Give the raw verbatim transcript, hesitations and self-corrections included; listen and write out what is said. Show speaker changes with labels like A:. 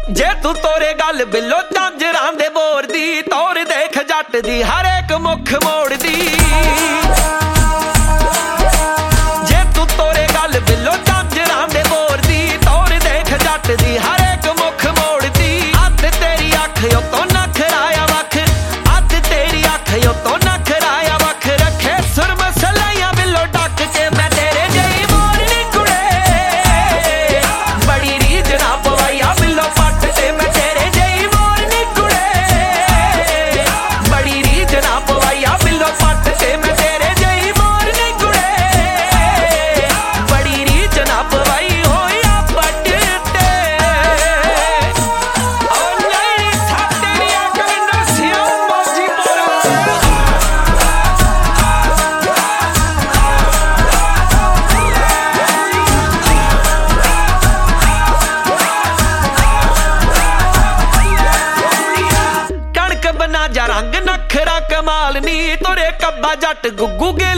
A: जे तू तोरे गल बिलो झांजरां दे बोर दी, तौर देख जट दी हर एक मुख मोड़ दी। जे तू तोरे गल बिलो झांजरां दे बोर दी, तौर देख जट दी हर एक मुख मोड़ दी। अत तेरी अख उतों नखराया वख, अत तेरी अख उतों नखराया वख, रखे सुर मसलाइयां बिलो डक के मैं तेरे जई मोर नी कुड़े। बड़ी रीझ ना पवाइया बिलो पट ते मैं तेरे जई मोर नी कुड़े। बड़ी रीझ ना पवाइया बिलो पट ते मैं तेरे जई मोर नी कुड़े। बड़ी रीझ ना पवाई होया पट ते। ओ नहीं था तेरी अख नसिया मौजी बोला। कणक बना जा रंग नखरा कमाल नी, तुरे कब्बा जट गुग्गू गे